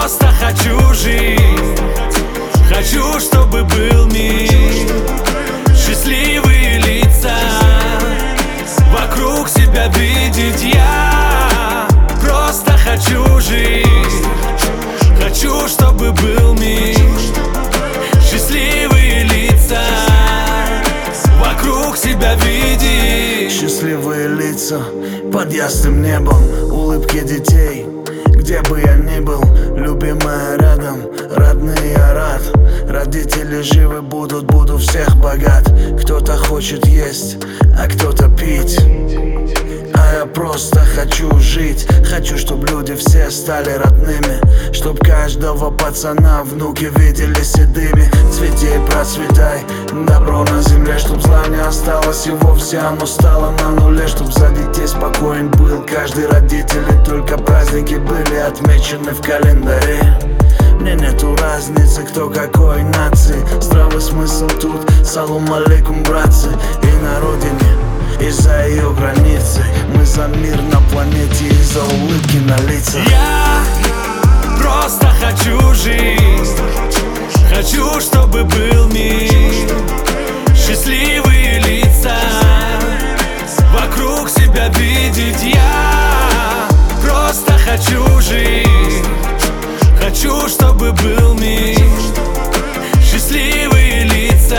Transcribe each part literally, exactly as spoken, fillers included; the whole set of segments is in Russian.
Просто хочу жить, хочу, чтобы был мир, счастливые лица, вокруг себя видеть. Я просто хочу жить, хочу, чтобы был мир, счастливые лица, вокруг себя видеть. Счастливые лица под ясным небом, улыбки детей, где бы я ни был, любимая рядом, родные я рад. Родители живы будут, буду всех богат. Кто-то хочет есть, а кто-то пить, а я просто хочу жить. Хочу, чтоб люди все стали родными, чтоб каждого пацана внуки видели седыми. Цвети и процветай, добро на земле, чтоб зла не осталось и вовсе оно стало на нуле. Чтоб за детей спокоен был каждый родитель, и только праздники были отмечены в календаре. Мне нету разницы, кто какой нации, здравый смысл тут, салам алейкум, братцы. И на родине, и за ее границей, мы за мир на планете и за улыбки на лицах. Я просто хочу жить, хочу, чтобы был мир, счастливые лица, вокруг себя видеть. Я просто хочу жить, хочу, чтобы был мир, счастливые лица,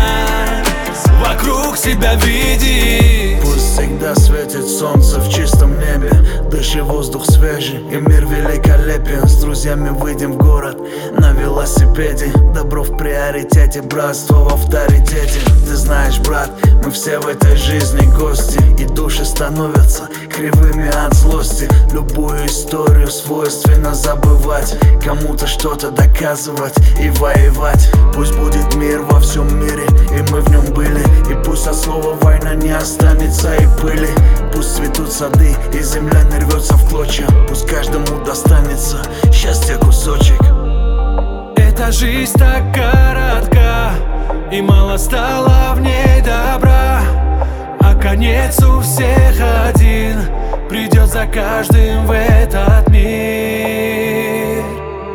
вокруг себя видеть. Пусть всегда светит солнце в чистом небе, дыши воздух свежий и мир великолепен. С друзьями выйдем в город на велосипеде, добро в приоритете, братство в авторитете. Ты знаешь, брат, мы все в этой жизни гости, и души становятся кривыми от злости. Любую историю свойственно забывать, кому-то что-то доказывать и воевать. Пусть будет мир во всем мире, и мы в нем были, и пусть от слова война не останется и пыли. Пусть цветут сады, и земля не рвется в клочья, пусть каждому достанется счастья кусочек. Эта жизнь так коротка, и мало стало в ней добра, а конец у всех один, придет за каждым в этот мир.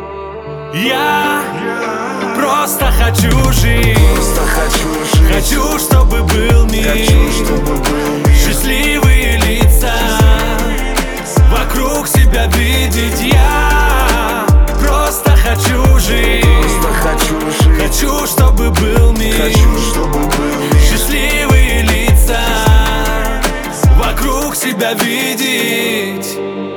Я просто хочу жить, Просто хочу жить, хочу, чтобы был мир, хочу, чтобы был мир, счастливые лица, вокруг себя видеть. Я просто хочу жить, просто хочу жить, хочу, чтобы был мир, хочу, чтобы был мир, счастливые лица, вокруг себя видеть.